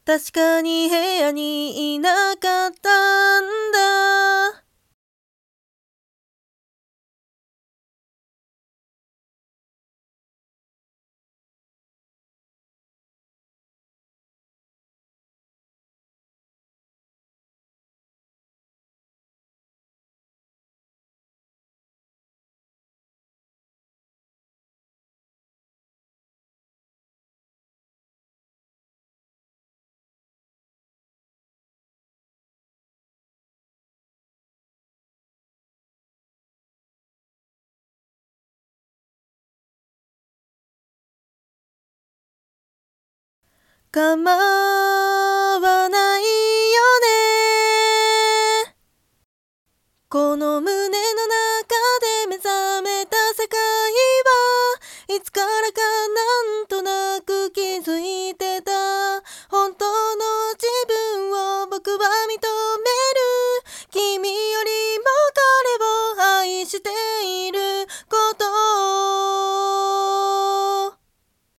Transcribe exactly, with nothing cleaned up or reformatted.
確かに部屋にいなかったんだ。構わないよね。この胸の中で目覚めた世界はいつからか